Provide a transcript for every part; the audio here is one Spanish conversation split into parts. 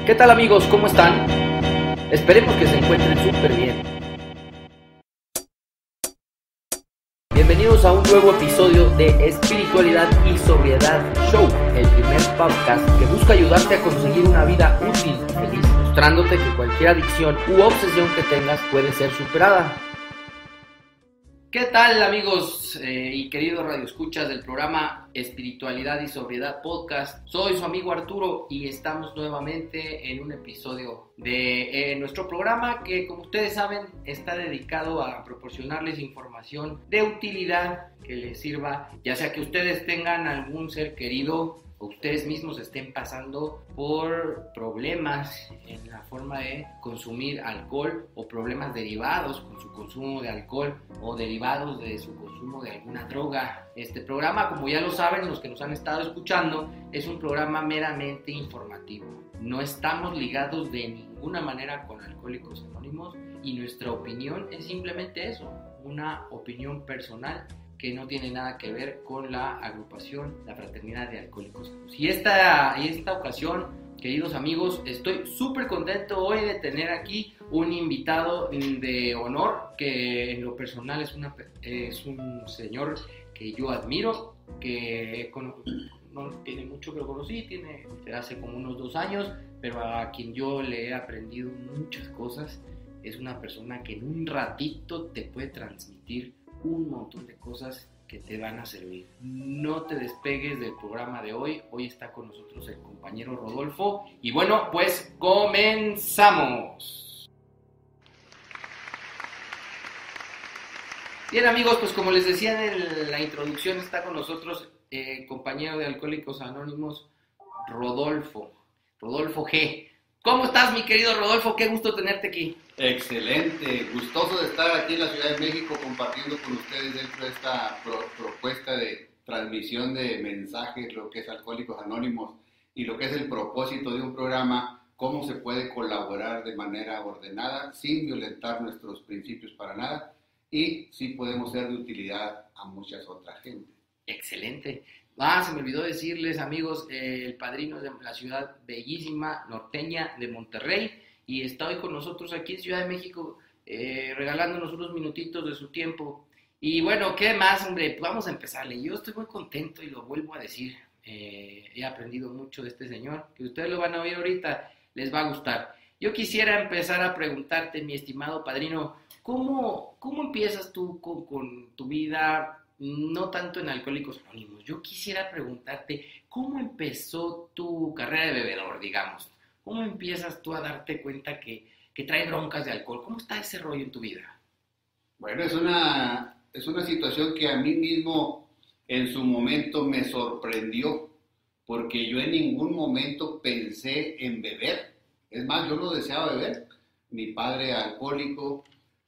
¿Qué tal amigos? ¿Cómo están? Esperemos que se encuentren súper bien. Bienvenidos a un nuevo episodio de Espiritualidad y Sobriedad Show, el primer podcast que busca ayudarte a conseguir una vida útil y feliz, mostrándote que cualquier adicción u obsesión que tengas puede ser superada. ¿Qué tal amigos y queridos radioescuchas del programa Espiritualidad y Sobriedad Podcast? Soy su amigo Arturo y estamos nuevamente en un episodio de nuestro programa que, como ustedes saben, está dedicado a proporcionarles información de utilidad que les sirva, ya sea que ustedes tengan algún ser querido o ustedes mismos estén pasando por problemas en la forma de consumir alcohol o problemas derivados con su consumo de alcohol o derivados de su consumo de alguna droga. Este programa, como ya lo saben los que nos han estado escuchando, es un programa meramente informativo. No estamos ligados de ninguna manera con Alcohólicos Anónimos y nuestra opinión es simplemente eso, una opinión personal que no tiene nada que ver con la agrupación, la Fraternidad de Alcohólicos Anónimos. Y esta ocasión, queridos amigos, estoy súper contento hoy de tener aquí un invitado de honor, que en lo personal es un señor que yo admiro, que no tiene mucho que lo conocí, hace como unos 2 años, pero a quien yo le he aprendido muchas cosas. Es una persona que en un ratito te puede transmitir un montón de cosas que te van a servir. No te despegues del programa de hoy. Hoy está con nosotros el compañero Rodolfo. Y bueno, pues comenzamos. Bien amigos, pues como les decía en la introducción, está con nosotros el compañero de Alcohólicos Anónimos, Rodolfo G. ¿Cómo estás, mi querido Rodolfo? Qué gusto tenerte aquí. Excelente, gustoso de estar aquí en la Ciudad de México compartiendo con ustedes dentro de esta propuesta de transmisión de mensajes, lo que es Alcohólicos Anónimos y lo que es el propósito de un programa, cómo se puede colaborar de manera ordenada sin violentar nuestros principios para nada y sí podemos ser de utilidad a muchas otras gentes. Excelente. Se me olvidó decirles, amigos, el padrino de la ciudad bellísima, norteña de Monterrey, y está hoy con nosotros aquí en Ciudad de México, regalándonos unos minutitos de su tiempo. Y bueno, ¿qué más, hombre? Pues vamos a empezarle. Yo estoy muy contento y lo vuelvo a decir. He aprendido mucho de este señor, que ustedes lo van a oír ahorita, les va a gustar. Yo quisiera empezar a preguntarte, mi estimado padrino, ¿cómo empiezas tú con tu vida? No tanto en Alcohólicos Anónimos. Yo quisiera preguntarte, ¿cómo empezó tu carrera de bebedor, digamos? ¿Cómo empiezas tú a darte cuenta que trae broncas de alcohol? ¿Cómo está ese rollo en tu vida? Bueno, es una situación que a mí mismo en su momento me sorprendió, porque yo en ningún momento pensé en beber. Es más, yo no deseaba beber. Mi padre alcohólico,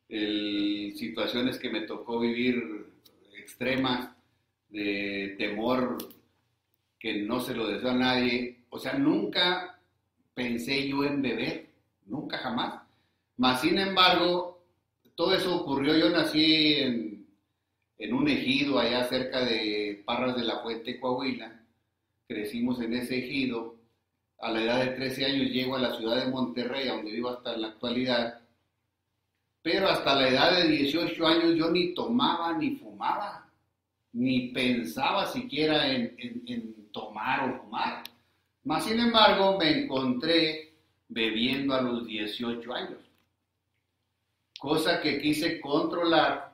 situaciones que me tocó vivir extremas, de temor que no se lo deseo a nadie. O sea, nunca pensé yo en beber, nunca jamás. Mas, sin embargo, todo eso ocurrió. Yo nací en un ejido allá cerca de Parras de la Fuente, Coahuila. Crecimos en ese ejido. A la edad de 13 años llego a la ciudad de Monterrey, a donde vivo hasta la actualidad. Pero hasta la edad de 18 años yo ni tomaba ni fumaba, ni pensaba siquiera en tomar o fumar. Mas, sin embargo, me encontré bebiendo a los 18 años, cosa que quise controlar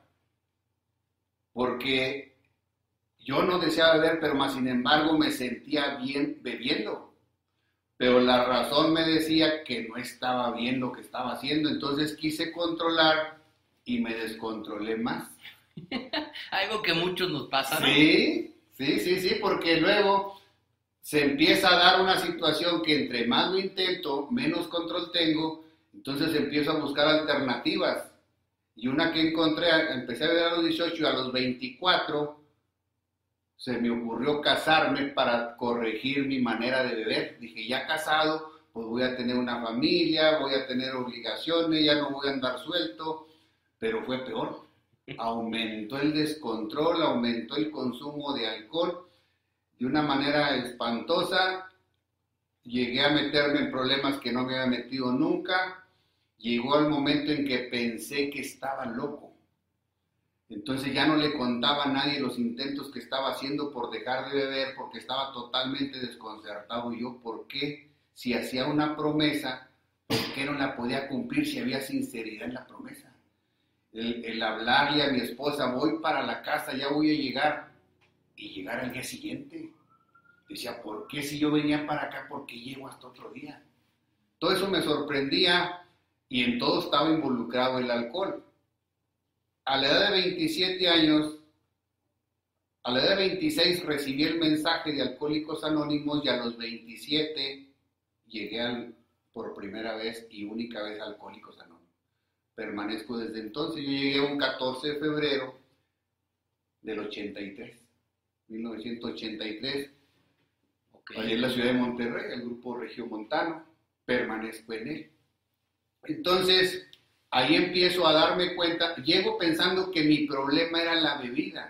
porque yo no deseaba beber, pero más sin embargo me sentía bien bebiendo. Pero la razón me decía que no estaba bien lo que estaba haciendo, entonces quise controlar y me descontrolé más. Algo que muchos nos pasa, ¿no? Sí, porque luego se empieza a dar una situación que entre más lo intento, menos control tengo, entonces empiezo a buscar alternativas. Y una que encontré, empecé a beber a los 18 y a los 24 se me ocurrió casarme para corregir mi manera de beber. Dije, ya casado, pues voy a tener una familia, voy a tener obligaciones, ya no voy a andar suelto. Pero fue peor. Aumentó el descontrol, aumentó el consumo de alcohol de una manera espantosa. llegué a meterme en problemas que no me había metido nunca. Llegó el momento en que pensé que estaba loco. Entonces ya no le contaba a nadie los intentos que estaba haciendo por dejar de beber, porque estaba totalmente desconcertado. Y yo, ¿por qué? Si hacía una promesa, ¿por qué no la podía cumplir si había sinceridad en la promesa? El hablarle a mi esposa, voy para la casa, ya voy a llegar, y llegar al día siguiente. Decía, ¿por qué si yo venía para acá, por qué llego hasta otro día? Todo eso me sorprendía y en todo estaba involucrado el alcohol. A la edad de 27 años, a la edad de 26 recibí el mensaje de Alcohólicos Anónimos y a los 27 llegué por primera vez y única vez a Alcohólicos Anónimos. Permanezco desde entonces. Yo llegué un 14 de febrero del 83, 1983, allí en la ciudad de Monterrey, el grupo Regiomontano, permanezco en él. Entonces, ahí empiezo a darme cuenta, llego pensando que mi problema era la bebida.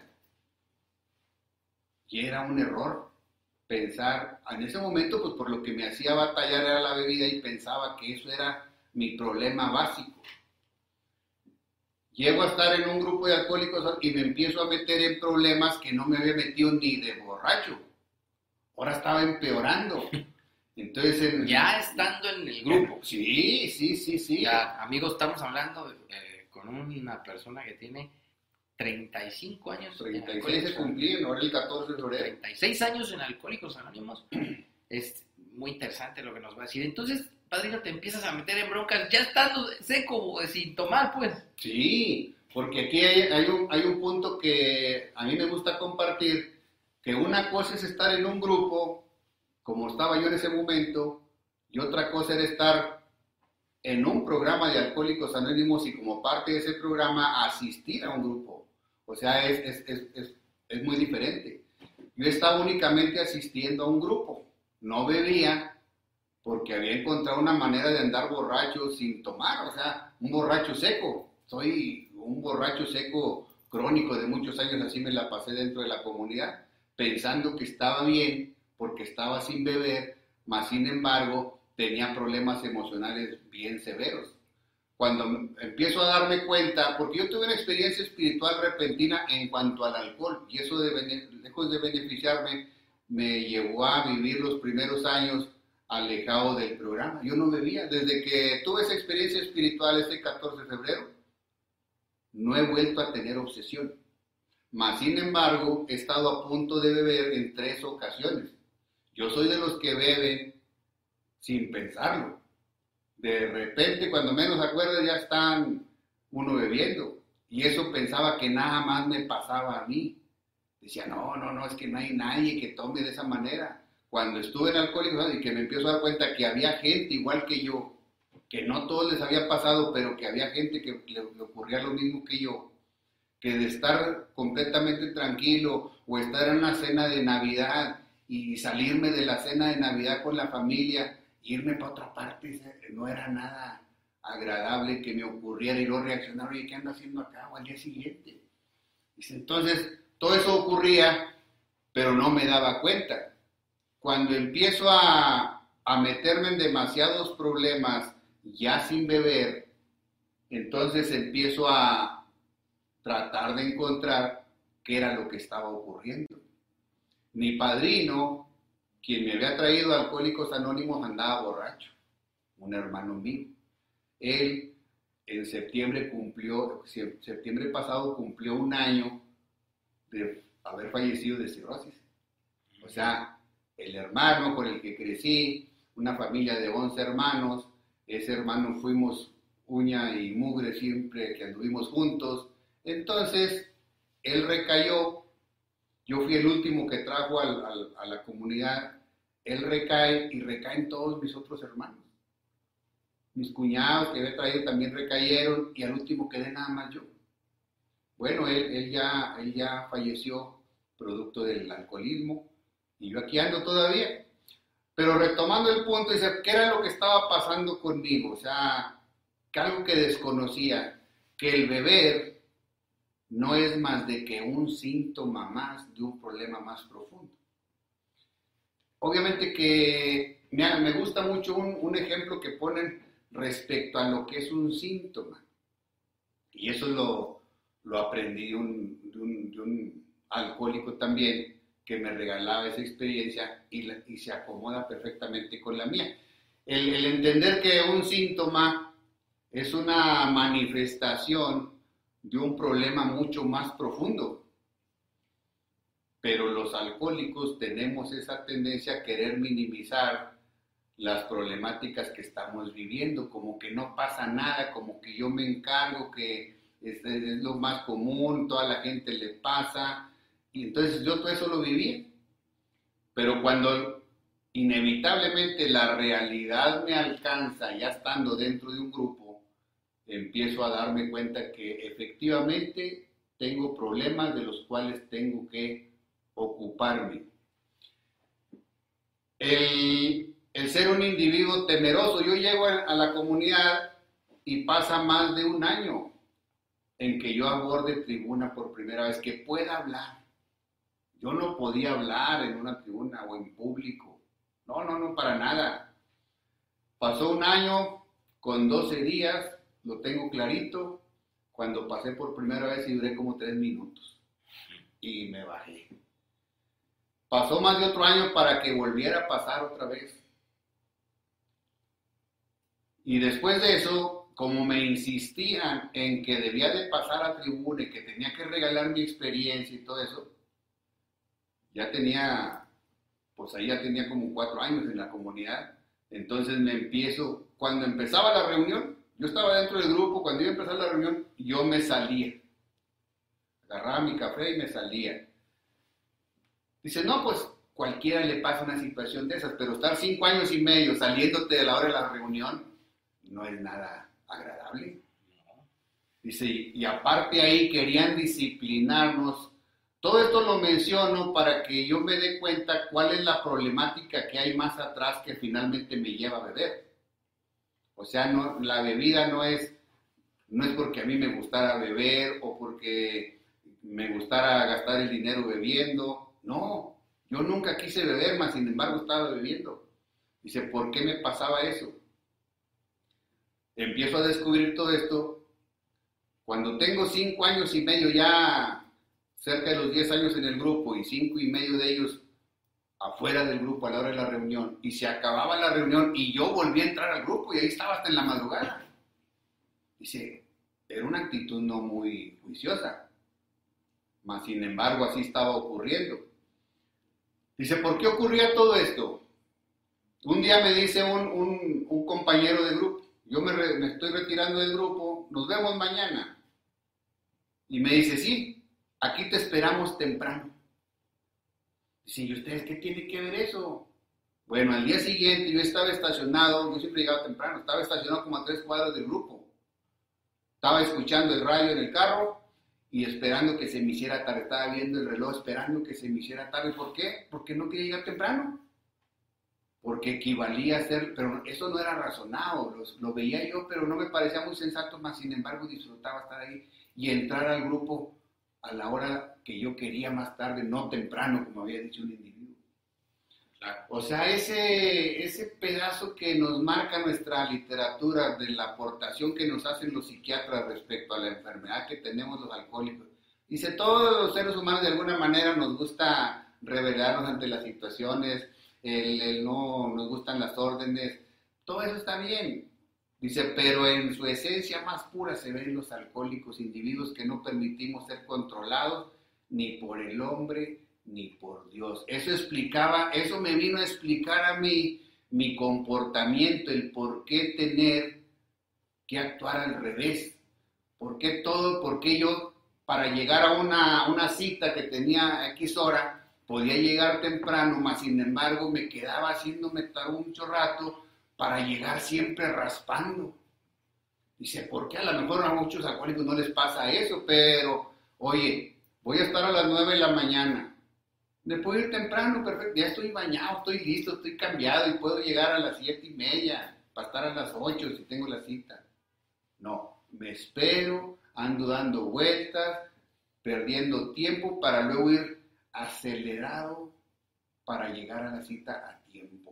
Y era un error pensar, en ese momento, pues por lo que me hacía batallar era la bebida y pensaba que eso era mi problema básico. Llego a estar en un grupo de alcohólicos y me empiezo a meter en problemas que no me había metido ni de borracho. Ahora estaba empeorando. Entonces, ya estando en el grupo. Sí. Ya, amigos, estamos hablando con una persona que tiene 35 años. 36 se cumplían, ahora el 14 de febrero. 36 años en Alcohólicos Anónimos. Es muy interesante lo que nos va a decir. Entonces, padrino, te empiezas a meter en broncas ya estando seco, sin tomar, pues. Sí, porque aquí hay un punto que a mí me gusta compartir, que una cosa es estar en un grupo, como estaba yo en ese momento, y otra cosa era estar en un programa de Alcohólicos Anónimos y como parte de ese programa asistir a un grupo. O sea, es muy diferente. Yo estaba únicamente asistiendo a un grupo, no bebía, porque había encontrado una manera de andar borracho sin tomar, o sea, un borracho seco. Soy un borracho seco crónico de muchos años, así me la pasé dentro de la comunidad, pensando que estaba bien, porque estaba sin beber, mas sin embargo tenía problemas emocionales bien severos. Cuando empiezo a darme cuenta, porque yo tuve una experiencia espiritual repentina en cuanto al alcohol, y eso lejos de beneficiarme, me llevó a vivir los primeros años alejado del programa. Yo no bebía. Desde que tuve esa experiencia espiritual este 14 de febrero, no he vuelto a tener obsesión. Mas, sin embargo, he estado a punto de beber en 3 ocasiones. Yo soy de los que beben sin pensarlo. De repente, cuando menos acuerdas, ya están uno bebiendo. Y eso pensaba que nada más me pasaba a mí. Decía, no, es que no hay nadie que tome de esa manera. Cuando estuve en Alcohólicos y que me empiezo a dar cuenta que había gente igual que yo, que no todos les había pasado, pero que había gente que le ocurría lo mismo que yo, que de estar completamente tranquilo o estar en una cena de Navidad y salirme de la cena de Navidad con la familia, irme para otra parte, no era nada agradable que me ocurriera y luego reaccionar, oye, ¿qué ando haciendo acá? O al día siguiente. Entonces, todo eso ocurría, pero no me daba cuenta. Cuando empiezo a meterme en demasiados problemas ya sin beber, entonces empiezo a tratar de encontrar qué era lo que estaba ocurriendo. Mi padrino, quien me había traído a Alcohólicos Anónimos, andaba borracho, un hermano mío. Él en septiembre pasado cumplió 1 año de haber fallecido de cirrosis. O sea, el hermano con el que crecí, una familia de 11 hermanos, ese hermano fuimos uña y mugre siempre que anduvimos juntos. Entonces, él recayó, yo fui el último que trajo a la comunidad, él recae y recaen todos mis otros hermanos. Mis cuñados que había traído también recayeron y al último quedé nada más yo. Bueno, él ya falleció producto del alcoholismo y yo aquí ando todavía. Pero retomando el punto, dice, ¿qué era lo que estaba pasando conmigo? O sea, que algo que desconocía, que el beber no es más de que un síntoma más de un problema más profundo. Obviamente que me gusta mucho un ejemplo que ponen respecto a lo que es un síntoma. Y eso lo aprendí de un alcohólico también, que me regalaba esa experiencia y se acomoda perfectamente con la mía. El entender que un síntoma es una manifestación de un problema mucho más profundo. Pero los alcohólicos tenemos esa tendencia a querer minimizar las problemáticas que estamos viviendo, como que no pasa nada, como que yo me encargo, que es lo más común, toda la gente le pasa, y entonces yo todo eso lo viví. Pero cuando inevitablemente la realidad me alcanza, ya estando dentro de un grupo, empiezo a darme cuenta que efectivamente tengo problemas de los cuales tengo que ocuparme. El ser un individuo temeroso. Yo llego a la comunidad y pasa más de un año en que yo aborde tribuna por primera vez, que pueda hablar. Yo no podía hablar en una tribuna o en público. No, para nada. Pasó un año con 12 días, lo tengo clarito, cuando pasé por primera vez y duré como 3 minutos. Y me bajé. Pasó más de otro año para que volviera a pasar otra vez. Y después de eso, como me insistían en que debía de pasar a tribuna y que tenía que regalar mi experiencia y todo eso, ya tenía como 4 años en la comunidad. Entonces cuando empezaba la reunión, yo estaba dentro del grupo, cuando iba a empezar la reunión, yo me salía. Agarraba mi café y me salía. Dice, no, pues cualquiera le pasa una situación de esas, pero estar 5 años y medio saliéndote de la hora de la reunión no es nada agradable. Dice, y aparte ahí querían disciplinarnos. Todo esto lo menciono para que yo me dé cuenta cuál es la problemática que hay más atrás que finalmente me lleva a beber. O sea, la bebida no es porque a mí me gustara beber o porque me gustara gastar el dinero bebiendo. No, yo nunca quise beber, mas sin embargo estaba bebiendo. Dice, ¿por qué me pasaba eso? Empiezo a descubrir todo esto cuando tengo 5 años y medio ya, cerca de los 10 años en el grupo y 5 y medio de ellos afuera del grupo a la hora de la reunión, y se acababa la reunión y yo volví a entrar al grupo y ahí estaba hasta en la madrugada. Dice, era una actitud no muy juiciosa, mas sin embargo así estaba ocurriendo. Dice, ¿por qué ocurría todo esto? Un día me dice un compañero de grupo, yo me estoy retirando del grupo, nos vemos mañana. Y me dice, sí, aquí te esperamos temprano. Dice, ¿y ustedes qué tiene que ver eso? Bueno, al día siguiente yo estaba estacionado, yo siempre llegaba temprano, estaba estacionado como a 3 cuadras del grupo. Estaba escuchando el radio en el carro y esperando que se me hiciera tarde. Estaba viendo el reloj esperando que se me hiciera tarde. ¿Por qué? Porque no quería llegar temprano. Porque equivalía a ser, pero eso no era razonado, lo veía yo, pero no me parecía muy sensato, más sin embargo disfrutaba estar ahí y entrar al grupo a la hora que yo quería más tarde, no temprano, como había dicho un individuo. Claro. O sea, ese pedazo que nos marca nuestra literatura de la aportación que nos hacen los psiquiatras respecto a la enfermedad que tenemos los alcohólicos. Dice, todos los seres humanos de alguna manera nos gusta rebelarnos ante las situaciones, el no nos gustan las órdenes, todo eso está bien. Dice, pero en su esencia más pura se ven los alcohólicos, individuos que no permitimos ser controlados ni por el hombre ni por Dios. Eso me vino a explicar a mí mi comportamiento, el por qué tener que actuar al revés, por qué yo para llegar a una cita que tenía X hora, podía llegar temprano, mas sin embargo me quedaba haciéndome mucho rato para llegar siempre raspando. Dice, ¿por qué? A lo mejor a muchos alcohólicos no les pasa eso, pero, oye, voy a estar a las 9 de la mañana. ¿Me puedo ir temprano? Perfecto, ya estoy bañado, estoy listo, estoy cambiado y puedo llegar a las 7:30 para estar a las 8 si tengo la cita. No, me espero, ando dando vueltas, perdiendo tiempo para luego ir acelerado para llegar a la cita a tiempo.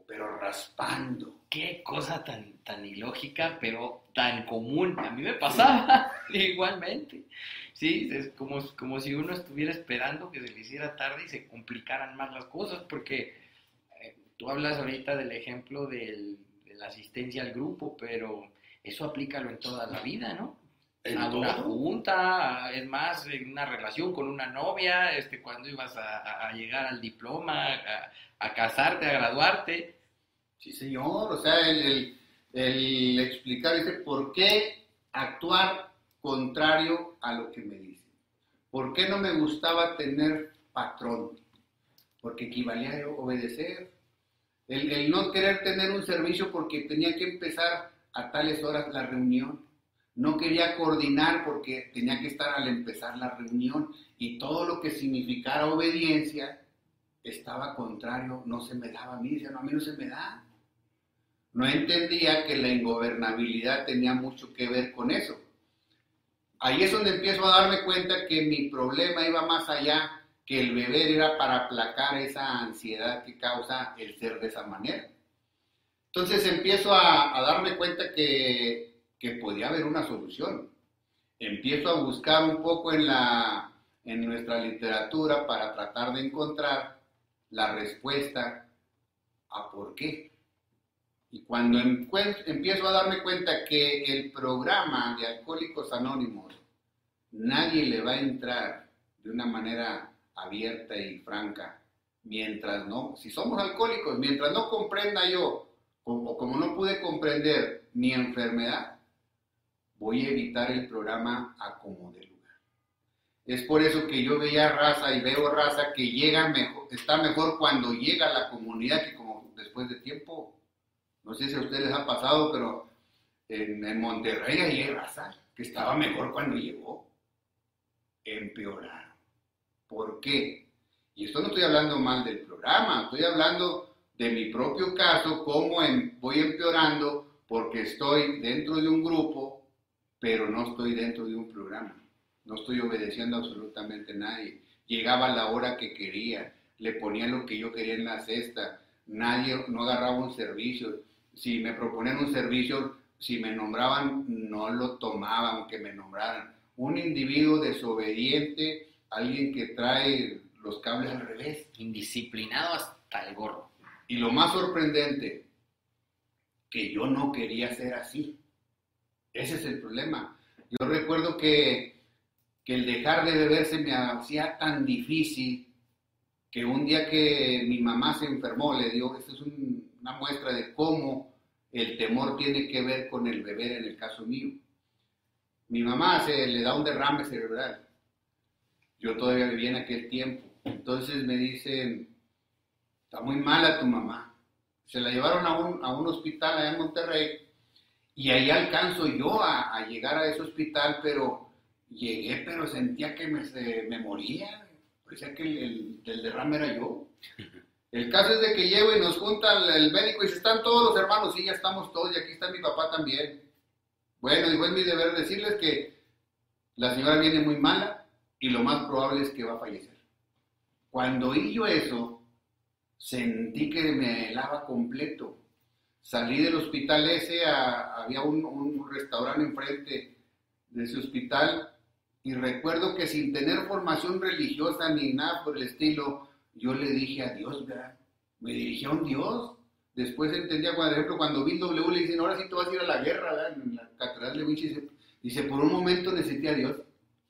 pero raspando. Qué cosa tan ilógica, pero tan común. A mí me pasaba igualmente. Sí, es como si uno estuviera esperando que se le hiciera tarde y se complicaran más las cosas, porque tú hablas ahorita del ejemplo de la asistencia al grupo, pero eso aplícalo en toda la vida, ¿no? A una junta, es más, en una relación con una novia, cuando ibas a llegar al diploma, a casarte, a graduarte. Sí, señor, o sea, el explicar, dice, ¿por qué actuar contrario a lo que me dicen? ¿Por qué no me gustaba tener patrón? Porque equivalía a obedecer. El no querer tener un servicio porque tenía que empezar a tales horas la reunión. No quería coordinar porque tenía que estar al empezar la reunión. Y todo lo que significara obediencia estaba contrario, no se me daba a mí. Decía, no, a mí no se me da. No entendía que la ingobernabilidad tenía mucho que ver con eso. Ahí es donde empiezo a darme cuenta que mi problema iba más allá, que el beber era para aplacar esa ansiedad que causa el ser de esa manera. Entonces empiezo a darme cuenta que podía haber una solución. Empiezo a buscar un poco en nuestra literatura para tratar de encontrar la respuesta a por qué. Y cuando empiezo a darme cuenta que el programa de Alcohólicos Anónimos nadie le va a entrar de una manera abierta y franca, mientras no, si somos alcohólicos, mientras no comprenda yo, como no pude comprender mi enfermedad, voy a evitar el programa a como de lugar. Es por eso que yo veía raza y veo raza que llega mejor, está mejor cuando llega a la comunidad que como después de tiempo. No sé si a ustedes les ha pasado, pero en Monterrey hay raza que estaba mejor cuando llegó. Empeoraron. ¿Por qué? Y esto no estoy hablando mal del programa, estoy hablando de mi propio caso, cómo voy empeorando porque estoy dentro de un grupo, pero no estoy dentro de un programa. No estoy obedeciendo absolutamente a nadie. Llegaba a la hora que quería, le ponía lo que yo quería en la cesta, nadie, no agarraba un servicio. Si me proponían un servicio, si me nombraban, no lo tomaba aunque me nombraran. Un individuo desobediente, alguien que trae los cables al revés. Indisciplinado hasta el gorro. Y lo más sorprendente, que yo no quería ser así. Ese es el problema. Yo recuerdo que el dejar de beber se me hacía tan difícil que un día que mi mamá se enfermó, le dio, esta es una muestra de cómo el temor tiene que ver con el beber en el caso mío. Mi mamá se le da un derrame cerebral. Yo todavía vivía en aquel tiempo. Entonces me dicen, está muy mala tu mamá. Se la llevaron a un hospital allá en Monterrey y ahí alcanzo yo a llegar a ese hospital, pero llegué, pero sentía que me moría. Parecía que el derrame era yo. El caso es de que llego y nos junta el médico y dice, ¿están todos los hermanos? Sí, ya estamos todos y aquí está mi papá también. Bueno, dijo, es mi deber decirles que la señora viene muy mala y lo más probable es que va a fallecer. Cuando oí yo eso, sentí que me helaba completo. Salí del hospital ese, había un restaurante enfrente de ese hospital y recuerdo que sin tener formación religiosa ni nada por el estilo, yo le dije a Dios, ¿verdad? Me dirigí a un Dios. Después entendía, por ejemplo, cuando vi W le dicen, ahora sí te vas a ir a la guerra, ¿verdad? En la catedral de Vinci, dice, por un momento necesité a Dios.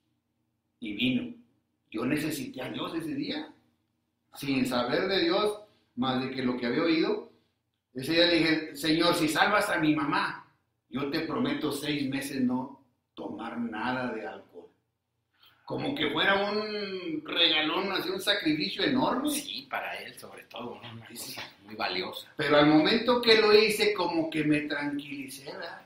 Y vino. Yo necesité a Dios ese día. Sin saber de Dios, más de que lo que había oído. Ese día le dije, Señor, si salvas a mi mamá, yo te prometo 6 meses no tomar nada de alcohol. Como que fuera un regalón, así un sacrificio enorme. Sí, para él sobre todo, ¿no? Una cosa muy valiosa. Pero al momento que lo hice, como que me tranquilicé, ¿verdad?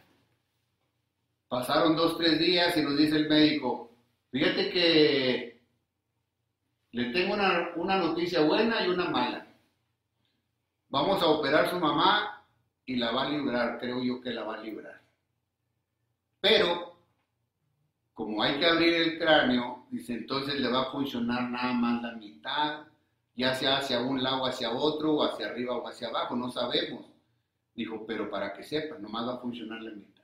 Pasaron 2, 3 días y nos dice el médico, fíjate que le tengo una noticia buena y una mala. Vamos a operar a su mamá y la va a librar, creo yo que la va a librar. Pero, como hay que abrir el cráneo, dice, entonces le va a funcionar nada más la mitad ya sea hacia un lado, hacia otro, o hacia arriba o hacia abajo, no sabemos. Dijo, pero para que sepan, nomás va a funcionar la mitad.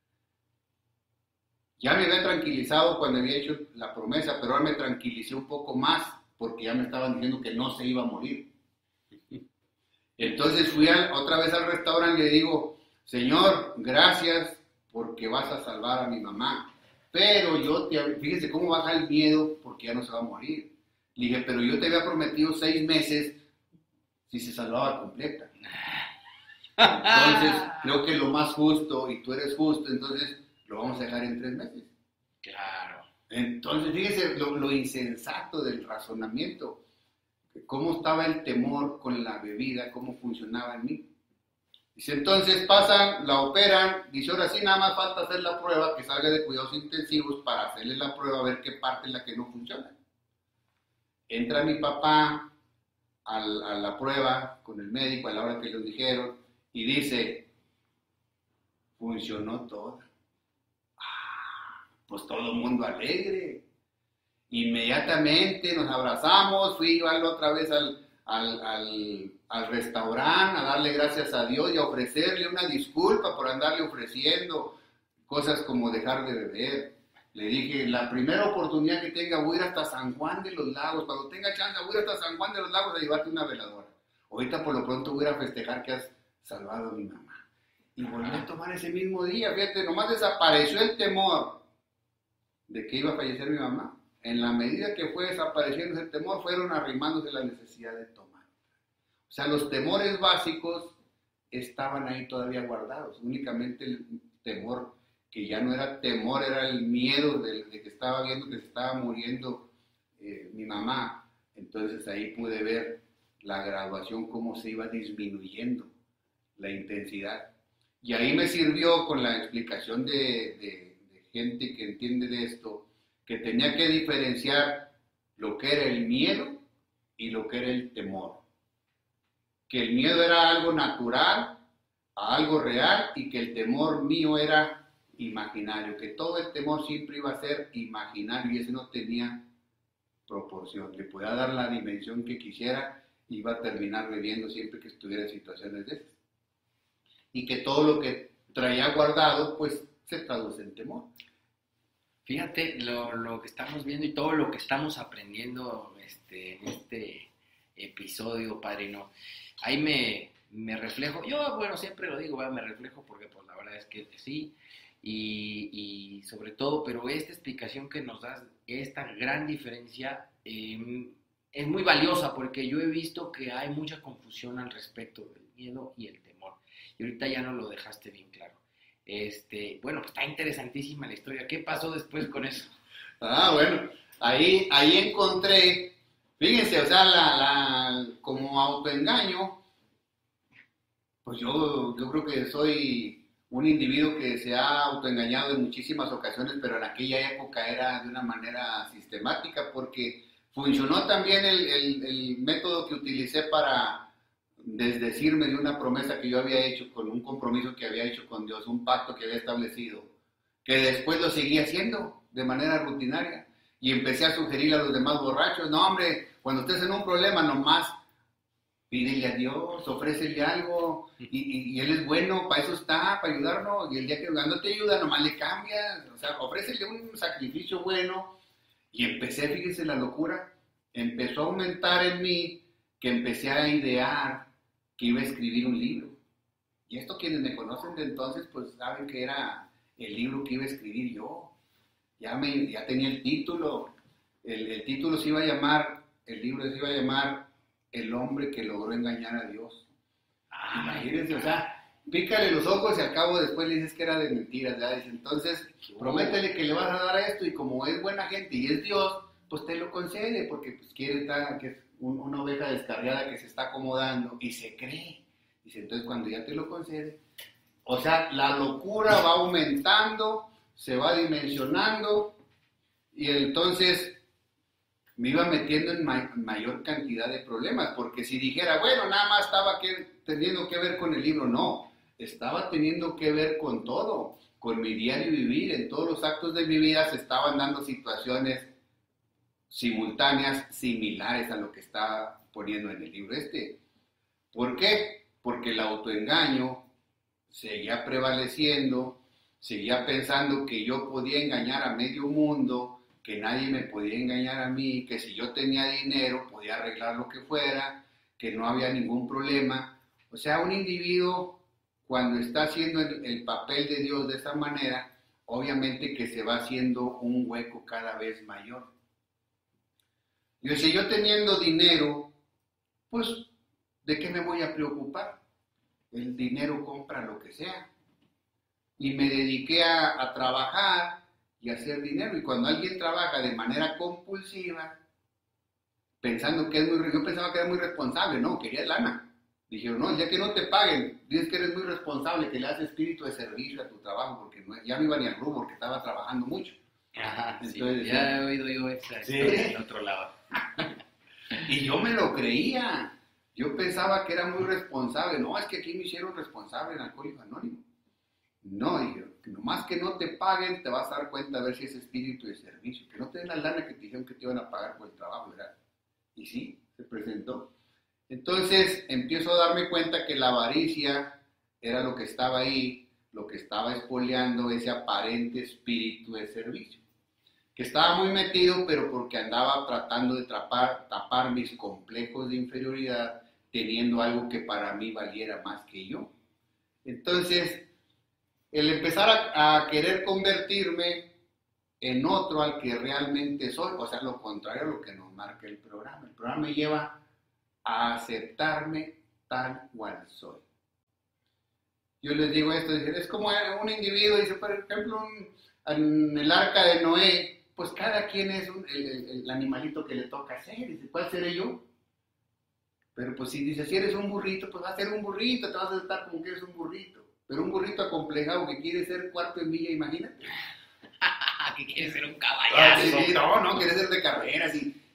Ya me había tranquilizado cuando había hecho la promesa, pero ahora me tranquilicé un poco más, porque ya me estaban diciendo que no se iba a morir. Entonces fui otra vez al restaurante y le digo, Señor, gracias porque vas a salvar a mi mamá. Pero fíjese cómo baja el miedo porque ya no se va a morir. Le dije, pero yo te había prometido 6 meses si se salvaba completa. Entonces, creo que lo más justo, y tú eres justo, entonces lo vamos a dejar en 3 meses. Claro. Entonces, fíjese lo insensato del razonamiento. Cómo estaba el temor con la bebida, cómo funcionaba en mí. Dice, entonces pasan, la operan, dice, ahora sí, nada más falta hacer la prueba, que salga de cuidados intensivos para hacerle la prueba, a ver qué parte es la que no funciona. Entra mi papá a la prueba con el médico a la hora que le dijeron y dice, funcionó todo. Pues todo el mundo alegre. Inmediatamente nos abrazamos, fui yo otra vez al restaurante a darle gracias a Dios y a ofrecerle una disculpa por andarle ofreciendo cosas como dejar de beber. Le dije, la primera oportunidad que tenga voy a ir hasta San Juan de los Lagos, cuando tenga chance voy a ir hasta San Juan de los Lagos a llevarte una veladora. Ahorita por lo pronto voy a ir a festejar que has salvado a mi mamá. Y volví a tomar ese mismo día, fíjate, nomás desapareció el temor de que iba a fallecer mi mamá. En la medida que fue desapareciendo ese temor, fueron arrimándose la necesidad de tomar. O sea, los temores básicos estaban ahí todavía guardados. Únicamente el temor, que ya no era temor, era el miedo de que estaba viendo que se estaba muriendo mi mamá. Entonces ahí pude ver la graduación, cómo se iba disminuyendo la intensidad. Y ahí me sirvió con la explicación de gente que entiende de esto, que tenía que diferenciar lo que era el miedo y lo que era el temor. Que el miedo era algo natural, a algo real, y que el temor mío era imaginario, que todo el temor siempre iba a ser imaginario y ese no tenía proporción. Le podía dar la dimensión que quisiera y iba a terminar bebiendo siempre que estuviera en situaciones de esas. Y que todo lo que traía guardado, pues se traduce en temor. Fíjate lo que estamos viendo y todo lo que estamos aprendiendo en este episodio, padrino. Ahí me reflejo. Yo, bueno, siempre lo digo, me reflejo porque pues la verdad es que sí. Y sobre todo, pero esta explicación que nos das, esta gran diferencia, es muy valiosa porque yo he visto que hay mucha confusión al respecto del miedo y el temor. Y ahorita ya nos lo dejaste bien claro. Bueno, pues está interesantísima la historia. ¿Qué pasó después con eso? Bueno, ahí encontré, fíjense, o sea, como autoengaño, pues yo creo que soy un individuo que se ha autoengañado en muchísimas ocasiones, pero en aquella época era de una manera sistemática, porque funcionó también el método que utilicé para desdecirme de una promesa que yo había hecho, con un compromiso que había hecho con Dios, un pacto que había establecido, que después lo seguía haciendo de manera rutinaria. Y empecé a sugerirle a los demás borrachos, no hombre, cuando estés en un problema nomás pídele a Dios, ofrécele algo, y Él es bueno, para eso está, para ayudarnos, y el día que no te ayuda, nomás le cambias, o sea, ofrécele un sacrificio bueno. Y empecé, fíjense la locura, empezó a aumentar en mí, que empecé a idear que iba a escribir un libro. Y esto quienes me conocen de entonces, pues saben que era el libro que iba a escribir yo. Ya tenía el título. El título se iba a llamar, el libro se iba a llamar El hombre que logró engañar a Dios. Imagínense, o sea, pícale los ojos y al cabo después le dices que era de mentiras. ¿Ya? Entonces, prométele que le vas a dar esto y como es buena gente y es Dios, pues te lo concede porque pues quiere estar, que es una oveja descarriada que se está acomodando y se cree. Dice, entonces cuando ya te lo concede, o sea, la locura va aumentando, se va dimensionando y entonces me iba metiendo en mayor cantidad de problemas, porque si dijera, bueno, nada más estaba teniendo que ver con el libro, no, estaba teniendo que ver con todo, con mi diario vivir, en todos los actos de mi vida se estaban dando situaciones simultáneas, similares a lo que estaba poniendo en el libro este. ¿Por qué? Porque el autoengaño seguía prevaleciendo, seguía pensando que yo podía engañar a medio mundo, que nadie me podía engañar a mí, que si yo tenía dinero podía arreglar lo que fuera, que no había ningún problema. O sea, un individuo cuando está haciendo el papel de Dios de esa manera, obviamente que se va haciendo un hueco cada vez mayor. Yo decía, yo teniendo dinero, pues, ¿de qué me voy a preocupar? El dinero compra lo que sea. Y me dediqué a trabajar y a hacer dinero. Y cuando alguien trabaja de manera compulsiva, pensando que es muy... Yo pensaba que era muy responsable, no, quería lana. Dijeron, no, ya que no te paguen, dices que eres muy responsable, que le das espíritu de servicio a tu trabajo, porque ya no iba ni al rubro, porque estaba trabajando mucho. Ajá, entonces, sí, ya he oído esa historia en otro lado. Y yo me lo creía. Yo pensaba que era muy responsable. No, es que aquí me hicieron responsable en Alcohólicos Anónimos. No, dijeron, que nomás que no te paguen, te vas a dar cuenta a ver si es espíritu de servicio. Que no te den la lana que te dijeron que te iban a pagar por el trabajo, ¿verdad? Y sí, se presentó. Entonces empiezo a darme cuenta que la avaricia era lo que estaba ahí, lo que estaba espoleando ese aparente espíritu de servicio, que estaba muy metido, pero porque andaba tratando de tapar mis complejos de inferioridad, teniendo algo que para mí valiera más que yo. Entonces, el empezar a querer convertirme en otro al que realmente soy, o sea, lo contrario a lo que nos marca el programa. El programa me lleva a aceptarme tal cual soy. Yo les digo esto, es como un individuo, dice, por ejemplo, en el arca de Noé, pues cada quien es el animalito que le toca ser, dice, ¿cuál seré yo? Pero pues si dice, si eres un burrito, pues vas a ser un burrito, te vas a estar como que eres un burrito, pero un burrito acomplejado que quiere ser cuarto en milla, imagínate. Que quiere ser un caballazo. Sí, no, quiere ser de carreras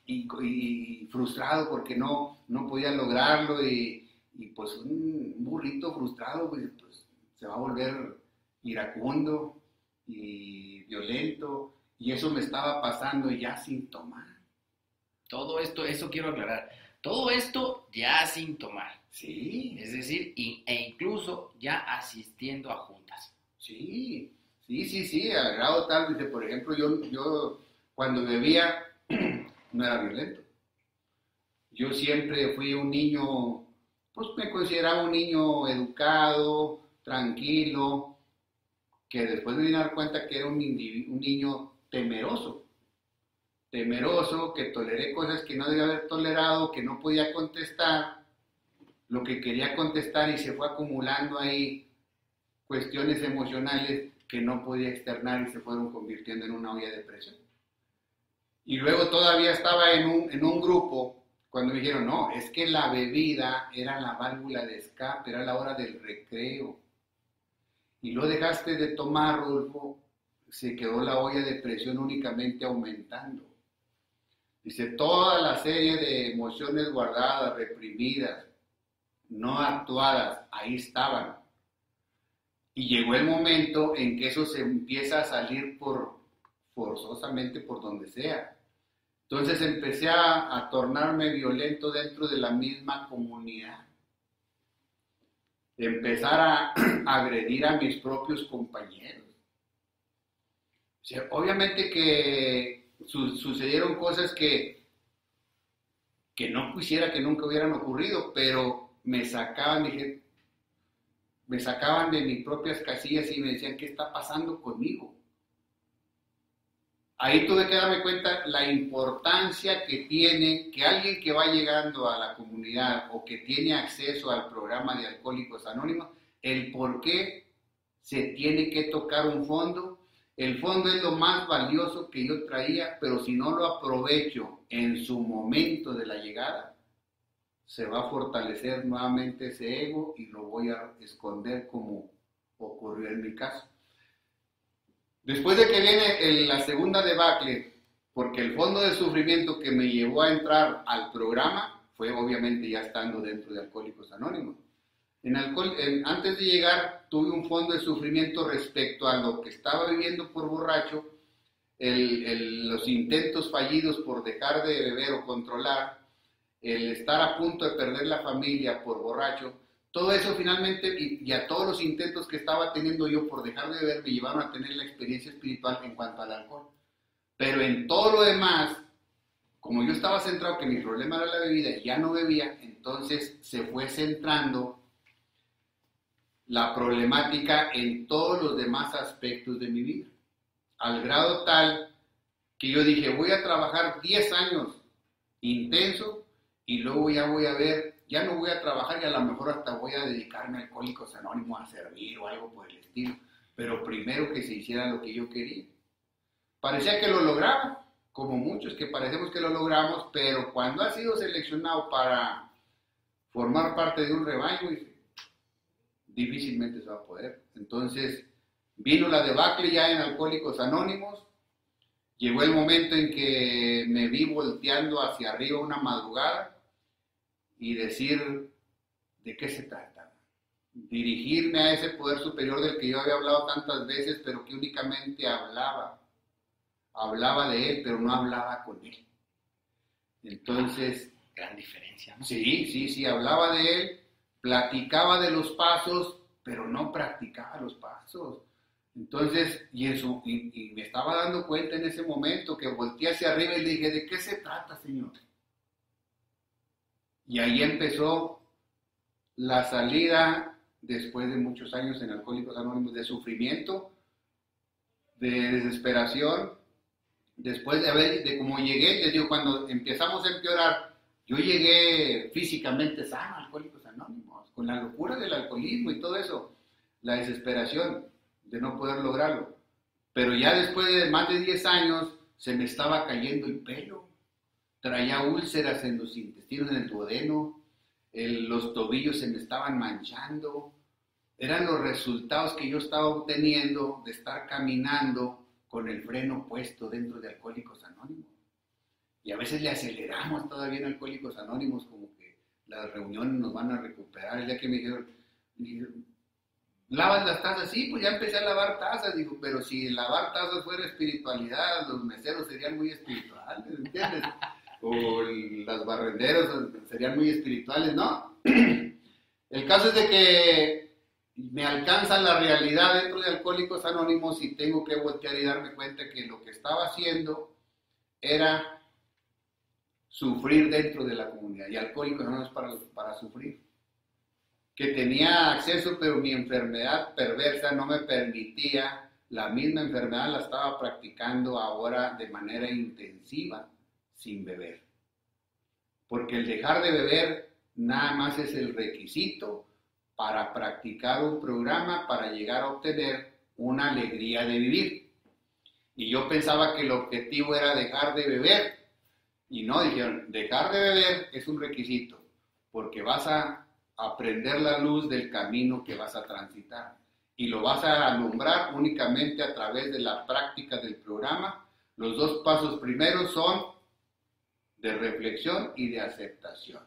y frustrado porque no podía lograrlo y pues un burrito frustrado pues se va a volver iracundo y violento y eso me estaba pasando ya sin tomar. Todo esto, eso quiero aclarar, todo esto ya sin tomar. Sí. Es decir, e incluso ya asistiendo a juntas. Sí, al grado tal, dice, por ejemplo, yo cuando bebía no era violento. Yo siempre fui un niño, pues me consideraba un niño educado, tranquilo, que después me vine a dar cuenta que era un niño temeroso, que toleré cosas que no debía haber tolerado, que no podía contestar, lo que quería contestar y se fue acumulando ahí cuestiones emocionales que no podía externar y se fueron convirtiendo en una olla de presión. Y luego todavía estaba en un grupo cuando me dijeron, no, es que la bebida era la válvula de escape, era la hora del recreo. Y lo dejaste de tomar, Rodolfo, se quedó la olla de presión únicamente aumentando. Dice, toda la serie de emociones guardadas, reprimidas, no actuadas, ahí estaban. Y llegó el momento en que eso se empieza a salir forzosamente por donde sea. Entonces empecé a tornarme violento dentro de la misma comunidad. Empezar a agredir a mis propios compañeros. O sea, obviamente que sucedieron cosas que no quisiera que nunca hubieran ocurrido, pero me sacaban de mis propias casillas y me decían, ¿qué está pasando conmigo? Ahí tuve que darme cuenta la importancia que tiene que alguien que va llegando a la comunidad o que tiene acceso al programa de Alcohólicos Anónimos, el por qué se tiene que tocar un fondo. El fondo es lo más valioso que yo traía, pero si no lo aprovecho en su momento de la llegada, se va a fortalecer nuevamente ese ego y lo voy a esconder como ocurrió en mi caso. Después de que viene la segunda debacle, porque el fondo de sufrimiento que me llevó a entrar al programa fue obviamente ya estando dentro de Alcohólicos Anónimos. Antes de llegar tuve un fondo de sufrimiento respecto a lo que estaba viviendo por borracho, los intentos fallidos por dejar de beber o controlar, el estar a punto de perder la familia por borracho, todo eso finalmente, y a todos los intentos que estaba teniendo yo por dejar de beber, me llevaron a tener la experiencia espiritual en cuanto al alcohol. Pero en todo lo demás, como yo estaba centrado que mi problema era la bebida y ya no bebía, entonces se fue centrando la problemática en todos los demás aspectos de mi vida. Al grado tal que yo dije, voy a trabajar 10 años intenso y luego ya voy a ver, ya no voy a trabajar y a lo mejor hasta voy a dedicarme a Alcohólicos Anónimos a servir o algo por el estilo, pero primero que se hiciera lo que yo quería. Parecía que lo lograba, como muchos que parecemos que lo logramos, pero cuando has sido seleccionado para formar parte de un rebaño, difícilmente se va a poder. Entonces, vino la debacle ya en Alcohólicos Anónimos, llegó el momento en que me vi volteando hacia arriba una madrugada y decir, ¿de qué se trata? Dirigirme a ese poder superior del que yo había hablado tantas veces, pero que únicamente hablaba de él, pero no hablaba con él. Entonces, gran diferencia, ¿no? Sí, hablaba de él, platicaba de los pasos, pero no practicaba los pasos. Entonces, y me estaba dando cuenta en ese momento que volteé hacia arriba y le dije, ¿de qué se trata, Señor? Y ahí empezó la salida, después de muchos años en Alcohólicos Anónimos, de sufrimiento, de desesperación, después de cómo llegué, les digo, cuando empezamos a empeorar, yo llegué físicamente sano a Alcohólicos Anónimos, con la locura del alcoholismo y todo eso, la desesperación de no poder lograrlo. Pero ya después de más de 10 años, se me estaba cayendo el pelo, traía úlceras en los intestinos, en el duodeno, los tobillos se me estaban manchando, eran los resultados que yo estaba obteniendo de estar caminando con el freno puesto dentro de Alcohólicos Anónimos. Y a veces le aceleramos todavía en Alcohólicos Anónimos, como que las reuniones nos van a recuperar. El día que me dijeron, ¿lavas las tazas? Sí, pues ya empecé a lavar tazas. Digo, pero si lavar tazas fuera espiritualidad, los meseros serían muy espirituales, ¿entiendes? O las barrenderos serían muy espirituales, ¿no? El caso es de que me alcanza la realidad dentro de Alcohólicos Anónimos y tengo que voltear y darme cuenta que lo que estaba haciendo era sufrir dentro de la comunidad. Y Alcohólicos Anónimos para sufrir. Que tenía acceso, pero mi enfermedad perversa no me permitía, la misma enfermedad la estaba practicando ahora de manera intensiva, sin beber. Porque el dejar de beber nada más es el requisito para practicar un programa para llegar a obtener una alegría de vivir. Y yo pensaba que el objetivo era dejar de beber. Y no, dijeron, dejar de beber es un requisito, porque vas a aprender la luz del camino que vas a transitar. Y lo vas a alumbrar únicamente a través de la práctica del programa. Los 2 pasos primeros son de reflexión y de aceptación.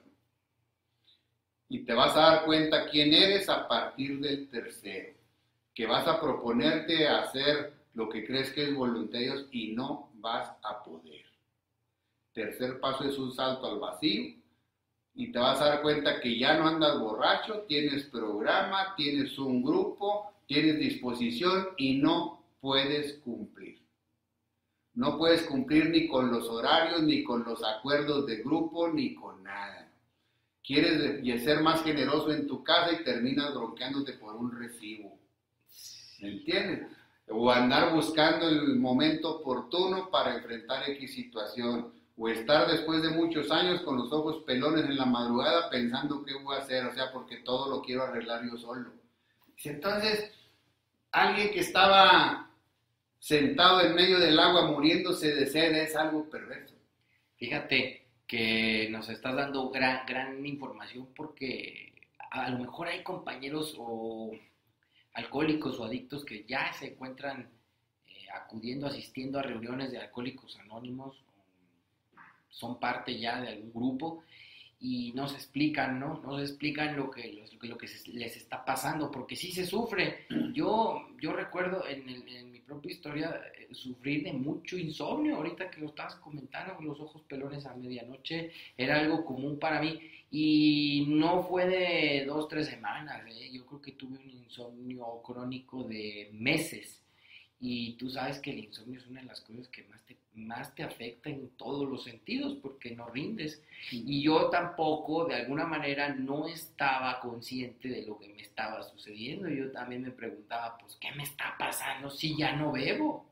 Y te vas a dar cuenta quién eres a partir del tercero, que vas a proponerte a hacer lo que crees que es voluntad de Dios y no vas a poder. Tercer paso es un salto al vacío y te vas a dar cuenta que ya no andas borracho, tienes programa, tienes un grupo, tienes disposición y no puedes cumplir. No puedes cumplir ni con los horarios, ni con los acuerdos de grupo, ni con nada. Quieres ser más generoso en tu casa y terminas bronqueándote por un recibo. ¿Me entiendes? O andar buscando el momento oportuno para enfrentar X situación. O estar después de muchos años con los ojos pelones en la madrugada pensando qué voy a hacer. O sea, porque todo lo quiero arreglar yo solo. Entonces, alguien que estaba sentado en medio del agua muriéndose de sed es algo perverso. Fíjate que nos estás dando gran información porque a lo mejor hay compañeros o alcohólicos o adictos que ya se encuentran asistiendo a reuniones de Alcohólicos Anónimos, son parte ya de algún grupo y no se explican, ¿no? No se explican lo que les está pasando, porque sí se sufre. Yo recuerdo en mi propia historia sufrir de mucho insomnio, ahorita que lo estabas comentando, los ojos pelones a medianoche, era algo común para mí, y no fue de 2, 3 semanas, yo creo que tuve un insomnio crónico de meses. Y tú sabes que el insomnio es una de las cosas que más te afecta en todos los sentidos, porque no rindes. Y yo tampoco, de alguna manera, no estaba consciente de lo que me estaba sucediendo. Yo también me preguntaba, pues, ¿qué me está pasando si ya no bebo?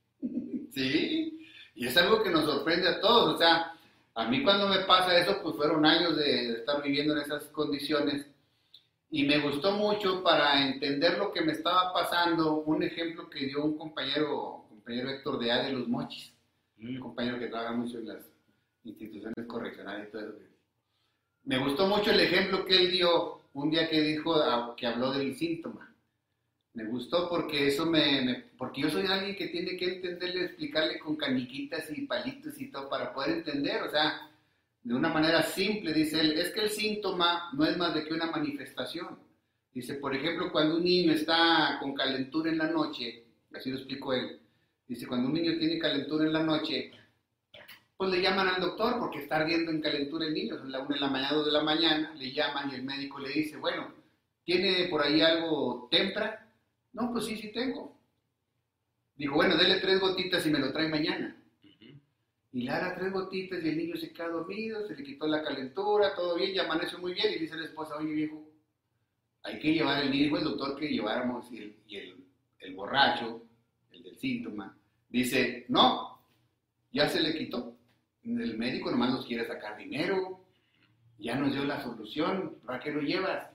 Sí, y es algo que nos sorprende a todos. O sea, a mí cuando me pasa eso, pues fueron años de estar viviendo en esas condiciones. Y me gustó mucho para entender lo que me estaba pasando, un ejemplo que dio un compañero Héctor de A de Los Mochis, un compañero que trabaja mucho en las instituciones correccionales y todo eso. Me gustó mucho el ejemplo que él dio un día que dijo, que habló del síntoma. Me gustó porque eso porque yo soy alguien que tiene que entenderle, explicarle con caniquitas y palitos y todo para poder entender, o sea, de una manera simple, dice él, es que el síntoma no es más de que una manifestación. Dice, por ejemplo, cuando un niño está con calentura en la noche, así lo explicó él, dice, cuando un niño tiene calentura en la noche, pues le llaman al doctor porque está ardiendo en calentura el niño, son la 1 de la mañana, 2 de la mañana, le llaman y el médico le dice, bueno, ¿tiene por ahí algo tempra? No, pues sí tengo. Dijo, bueno, dele 3 gotitas y me lo trae mañana. Y le da las 3 gotitas y el niño se queda dormido, se le quitó la calentura, todo bien, ya amaneció muy bien. Y dice la esposa, oye viejo, hay que llevar el niño, el doctor que lleváramos, y el borracho, el del síntoma, dice, no, ya se le quitó. El médico nomás nos quiere sacar dinero, ya nos dio la solución, ¿para qué lo llevas?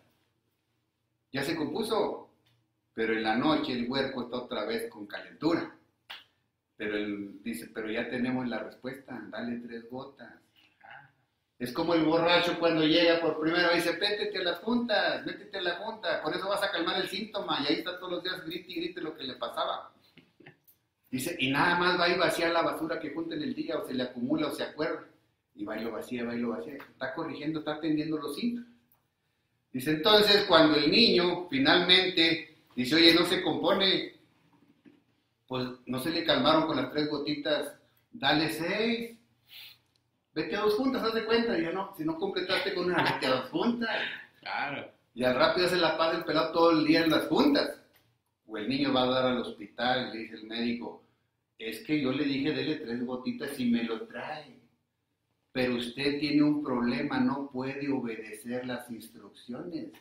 Ya se compuso, pero en la noche el huerco está otra vez con calentura. Pero él dice, pero ya tenemos la respuesta, dale 3 gotas. Es como el borracho cuando llega por primera vez, dice, métete a la junta, con eso vas a calmar el síntoma, y ahí está todos los días, grite y grite lo que le pasaba. Dice, y nada más va y vacía la basura que junta en el día, o se le acumula, o se acuerda, y va y lo vacía, está corrigiendo, está atendiendo los síntomas. Dice, entonces, cuando el niño finalmente dice, oye, no se compone, pues no se le calmaron con las 3 gotitas, dale 6, vete a 2 juntas, haz de cuenta, y ya no, si no completaste con una, vete a 2 juntas. Claro. Y al rápido se la pasa el pelado todo el día en las juntas. O el niño va a dar al hospital y le dice el médico, es que yo le dije, dele 3 gotitas y me lo trae. Pero usted tiene un problema, no puede obedecer las instrucciones.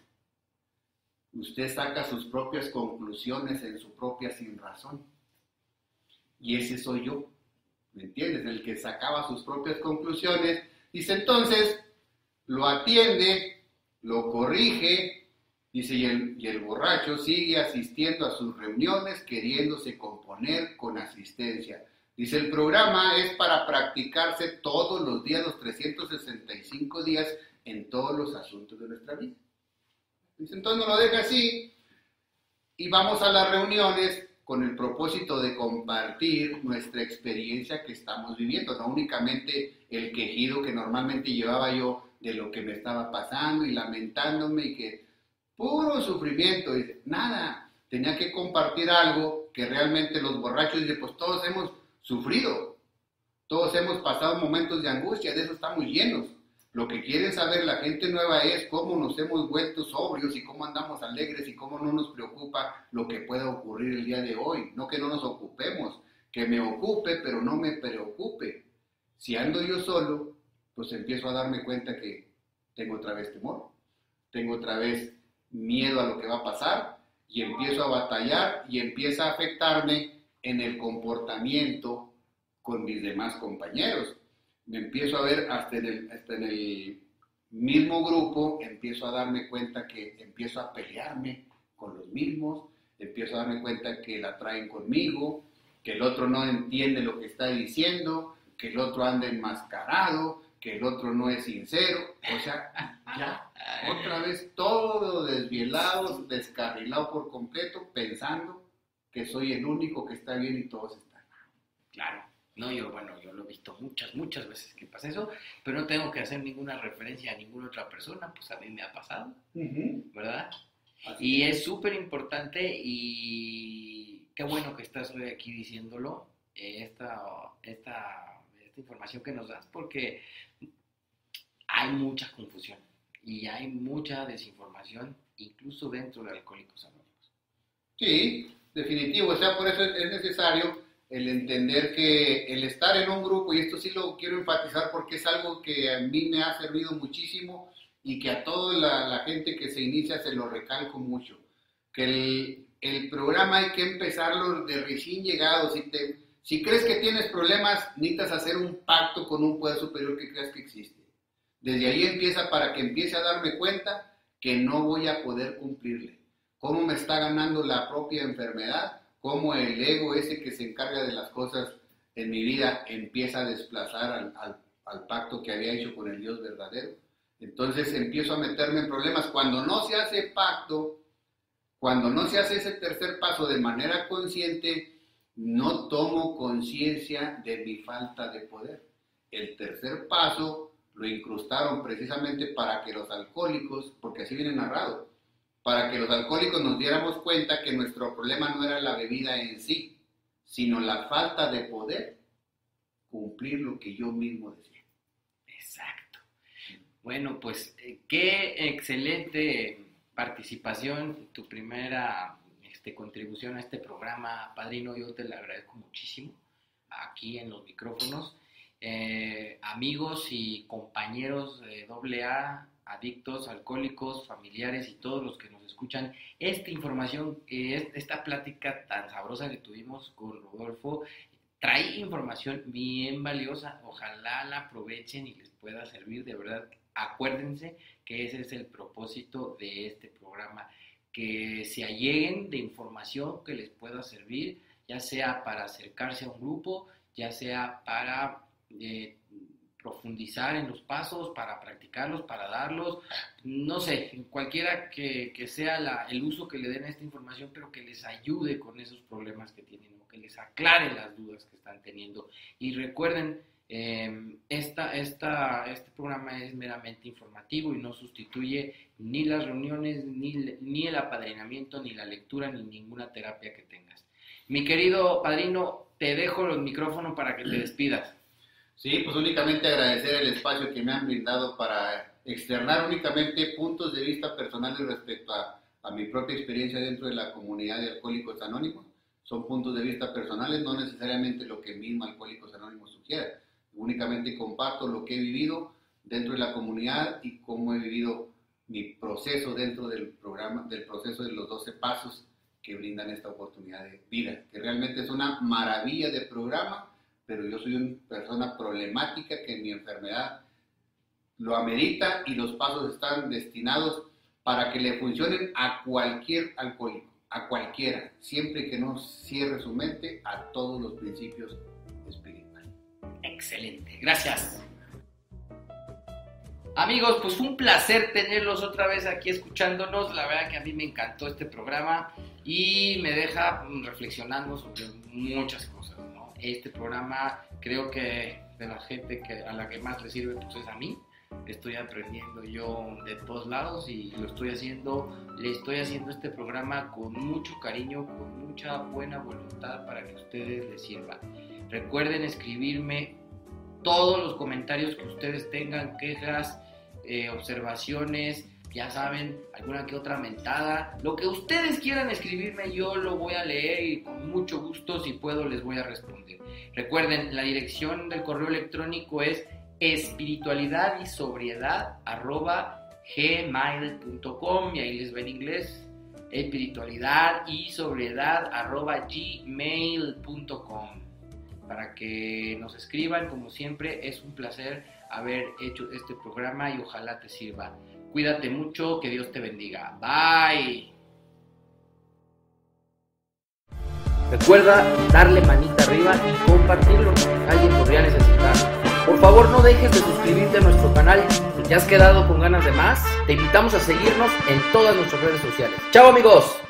Usted saca sus propias conclusiones en su propia sinrazón. Y ese soy yo, ¿me entiendes? El que sacaba sus propias conclusiones. Dice, entonces, lo atiende, lo corrige, dice, y el borracho sigue asistiendo a sus reuniones, queriéndose componer con asistencia. Dice, el programa es para practicarse todos los días, los 365 días, en todos los asuntos de nuestra vida. Dice, entonces nos lo deja así, y vamos a las reuniones con el propósito de compartir nuestra experiencia que estamos viviendo, no únicamente el quejido que normalmente llevaba yo de lo que me estaba pasando y lamentándome y que puro sufrimiento, y nada, tenía que compartir algo que realmente los borrachos, dice, pues todos hemos sufrido, todos hemos pasado momentos de angustia, de eso estamos llenos. Lo que quieren saber la gente nueva es cómo nos hemos vuelto sobrios y cómo andamos alegres y cómo no nos preocupa lo que pueda ocurrir el día de hoy. No que no nos ocupemos, que me ocupe, pero no me preocupe. Si ando yo solo, pues empiezo a darme cuenta que tengo otra vez temor, tengo otra vez miedo a lo que va a pasar y empiezo a batallar y empieza a afectarme en el comportamiento con mis demás compañeros. Me empiezo a ver hasta en el mismo grupo, empiezo a darme cuenta que empiezo a pelearme con los mismos, empiezo a darme cuenta que la traen conmigo, que el otro no entiende lo que está diciendo, que el otro anda enmascarado, que el otro no es sincero, o sea, ya, otra vez todo desvielado, descarrilado por completo, pensando que soy el único que está bien y todos están mal. Claro. No, yo lo he visto muchas veces que pasa eso, pero no tengo que hacer ninguna referencia a ninguna otra persona, pues a mí me ha pasado, ¿verdad? Y es súper importante y qué bueno que estás hoy aquí diciéndolo, esta información que nos das, porque hay mucha confusión y hay mucha desinformación, incluso dentro de Alcohólicos Anónimos. Sí, definitivo, o sea, por eso es necesario el entender que el estar en un grupo, y esto sí lo quiero enfatizar porque es algo que a mí me ha servido muchísimo y que a toda la gente que se inicia se lo recalco mucho, que el programa hay que empezarlo de recién llegado. Si crees que tienes problemas, necesitas hacer un pacto con un poder superior que creas que existe. Desde ahí empieza, para que empiece a darme cuenta que no voy a poder cumplirle. Cómo me está ganando la propia enfermedad, cómo el ego ese que se encarga de las cosas en mi vida empieza a desplazar al pacto que había hecho con el Dios verdadero. Entonces empiezo a meterme en problemas. Cuando no se hace pacto, cuando no se hace ese tercer paso de manera consciente, no tomo conciencia de mi falta de poder. El tercer paso lo incrustaron precisamente para que los alcohólicos, porque así viene narrado, para que los alcohólicos nos diéramos cuenta que nuestro problema no era la bebida en sí, sino la falta de poder cumplir lo que yo mismo decía. Exacto. Bueno, pues qué excelente participación, tu primera contribución a este programa, padrino. Yo te lo agradezco muchísimo aquí en los micrófonos. Amigos y compañeros de AA, adictos, alcohólicos, familiares y todos los que nos escuchan, esta información, esta plática tan sabrosa que tuvimos con Rodolfo, trae información bien valiosa. Ojalá la aprovechen y les pueda servir. De verdad, acuérdense que ese es el propósito de este programa, que se alleguen de información que les pueda servir, ya sea para acercarse a un grupo, ya sea para profundizar en los pasos, para practicarlos, para darlos, no sé, cualquiera que sea el uso que le den a esta información, pero que les ayude con esos problemas que tienen, o que les aclare las dudas que están teniendo. Y recuerden, este programa es meramente informativo y no sustituye ni las reuniones, ni el apadrinamiento, ni la lectura, ni ninguna terapia que tengas. Mi querido padrino, te dejo los micrófonos para que te despidas. Sí, pues únicamente agradecer el espacio que me han brindado para externar únicamente puntos de vista personales respecto a mi propia experiencia dentro de la comunidad de Alcohólicos Anónimos. Son puntos de vista personales, no necesariamente lo que mismo Alcohólicos Anónimos sugiere. Únicamente comparto lo que he vivido dentro de la comunidad y cómo he vivido mi proceso dentro del programa, del proceso de los 12 pasos que brindan esta oportunidad de vida, que realmente es una maravilla de programa, pero yo soy una persona problemática que mi enfermedad lo amerita y los pasos están destinados para que le funcionen a cualquier alcohólico, a cualquiera, siempre que no cierre su mente a todos los principios espirituales. Excelente, gracias. Amigos, pues fue un placer tenerlos otra vez aquí escuchándonos. La verdad que a mí me encantó este programa y me deja reflexionando sobre muchas cosas, ¿no? Este programa creo que de la gente a la que más le sirve pues es a mí. Estoy aprendiendo yo de todos lados y le estoy haciendo este programa con mucho cariño, con mucha buena voluntad para que a ustedes les sirva. Recuerden escribirme todos los comentarios que ustedes tengan, quejas, observaciones, ya saben, alguna que otra mentada, lo que ustedes quieran escribirme, yo lo voy a leer y con mucho gusto, si puedo, les voy a responder. Recuerden, la dirección del correo electrónico es espiritualidad_y sobriedad@gmail.com y ahí les ven en inglés, espiritualidad_y sobriedad@gmail.com, para que nos escriban. Como siempre, es un placer haber hecho este programa y ojalá te sirva. Cuídate mucho, que Dios te bendiga. Bye. Recuerda darle manita arriba y compartirlo. Alguien podría necesitarlo. Por favor, no dejes de suscribirte a nuestro canal. Si te has quedado con ganas de más, te invitamos a seguirnos en todas nuestras redes sociales. ¡Chao, amigos!